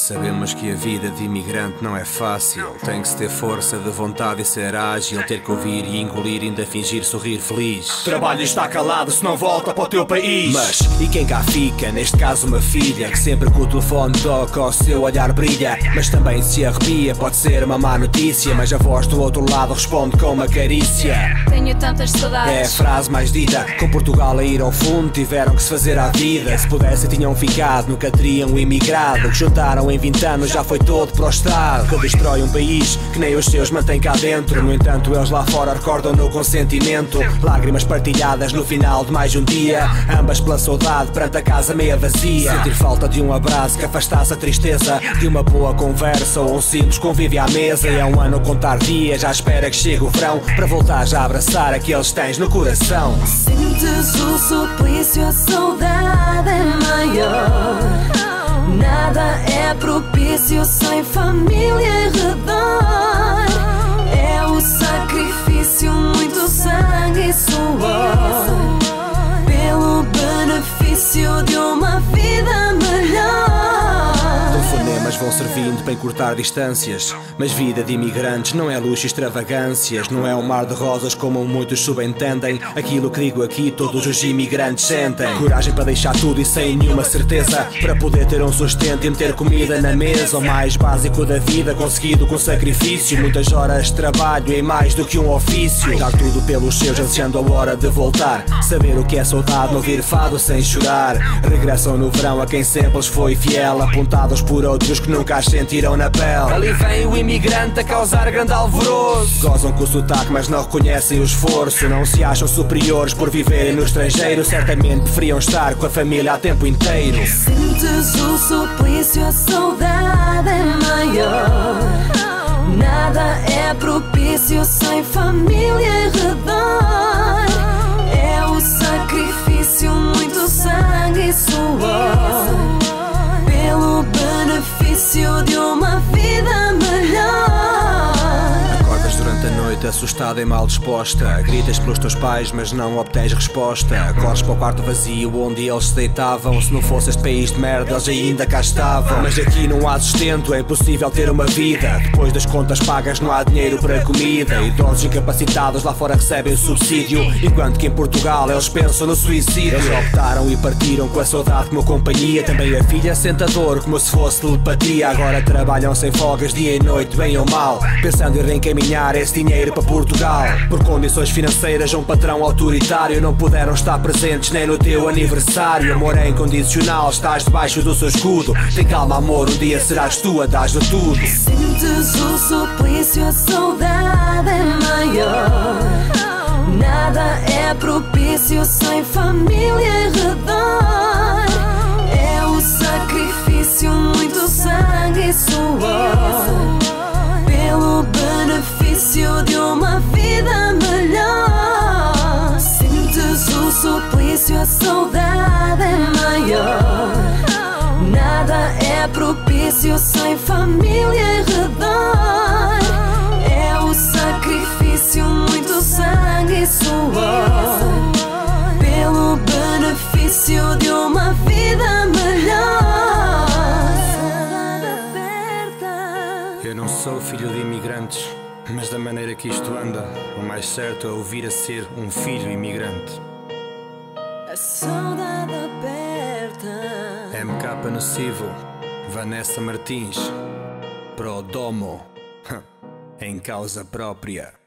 Sabemos que a vida de imigrante não é fácil. Tem que se ter força de vontade e ser ágil. Ter que ouvir e engolir, ainda fingir sorrir feliz. Trabalha e está calado, se não volta para o teu país. Mas, e quem cá fica? Neste caso uma filha que sempre com o telefone toca, o seu olhar brilha. Mas também se arrepia, pode ser uma má notícia. Mas a voz do outro lado responde com uma carícia. Tenho tantas saudades. É a frase mais dita. Com Portugal a ir ao fundo, tiveram que se fazer à vida. Se pudessem tinham ficado, nunca teriam imigrado. O que juntaram em 20 anos já foi todo prostrado. Que destrói um país que nem os seus mantém cá dentro. No entanto eles lá fora recordam no consentimento. Lágrimas partilhadas no final de mais um dia, ambas pela saudade perante a casa meia vazia. Sentir falta de um abraço que afastasse a tristeza, de uma boa conversa ou um simples convívio à mesa. E é um ano contar dias à espera que chegue o verão, para voltar já a abraçar aqueles que tens no coração. Sentes o suplício, a saudade é maior. Nada é propício sem família em redor. É o sacrifício, muito sangue e suor, pelo benefício de uma vida melhor. Telefonemas vão servindo para encurtar distâncias, mas vida de imigrantes não é luxo e extravagâncias. Não é um mar de rosas como muitos subentendem. Aquilo que digo aqui todos os imigrantes sentem. Coragem para deixar tudo e sem nenhuma certeza, para poder ter um sustento e meter comida na mesa. O mais básico da vida conseguido com sacrifício. Muitas horas de trabalho em mais do que um ofício. Dar tudo pelos seus ansiando a hora de voltar. Saber o que é saudade, não ouvir fado sem chorar. Regressam no verão a quem sempre lhes foi fiel, apontados por outros que nunca as sentiram na pele. Ali vem o imigrante a causar grande alvoroço. Gozam com o sotaque mas não reconhecem o esforço. Não se acham superiores por viverem no estrangeiro. Certamente preferiam estar com a família a tempo inteiro. Sentes o suplício, a saudade é maior. Nada é propício sem família em redor. É o sacrifício, muito sangue e suor, pelo benefício de uma vida melhor. Acordas durante a noite assustada e mal disposta. Gritas pelos teus pais mas não obtens resposta. Corres para o quarto vazio onde eles se deitavam. Se não fosse este país de merda eles ainda cá estavam. Mas aqui não há sustento, é impossível ter uma vida. Depois das contas pagas não há dinheiro para comida. Idosos incapacitados lá fora recebem o subsídio, enquanto que em Portugal eles pensam no suicídio. Eles optaram e partiram com a saudade como companhia. Também a filha sente a dor como se fosse telepatia. Agora trabalham sem folgas dia e noite, bem ou mal, pensando em reencaminhar esse dinheiro para Portugal. Por condições financeiras um patrão autoritário, não puderam estar presentes nem no teu aniversário. Amor é incondicional, estás debaixo do seu escudo. Tem calma amor, um dia serás tu a dar de tudo. Sentes o suplício, a saudade é maior. Nada é propício sem família em redor. É o sacrifício, muito sangue e suor, pelo benefício de uma vida melhor. Sentes o suplício, a saudade é maior. Nada é propício sem família em redor. É o sacrifício, muito sangue e suor, pelo benefício de uma vida melhor. Eu não sou filho de imigrantes, mas da maneira que isto anda, o mais certo é ouvir a ser um filho imigrante. A saudade aperta. MK Nocivo, Vanessa Martins, Pro Domo, em causa própria.